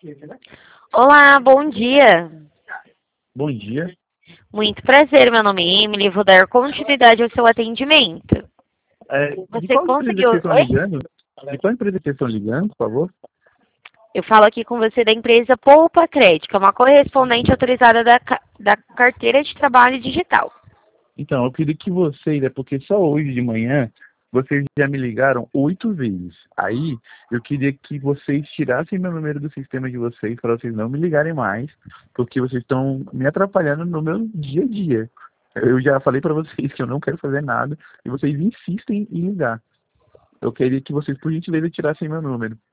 Olá, bom dia. Bom dia. Muito prazer, meu nome é Emily. Vou dar continuidade ao seu atendimento. De Você qual empresa que conseguiu? vocês estão Oi? ligando? De qual empresa que vocês estão ligando, por favor? Eu falo aqui com você da empresa Poupa Crédito, que é uma correspondente autorizada da carteira de trabalho digital. Então, eu queria que vocês, porque só hoje de manhã vocês já me ligaram 8 vezes. Aí, eu queria que vocês tirassem meu número do sistema de vocês para vocês não me ligarem mais, porque vocês estão me atrapalhando no meu dia a dia. Eu já falei para vocês que eu não quero fazer nada e vocês insistem em ligar. Eu queria que vocês, por gentileza, tirassem meu número.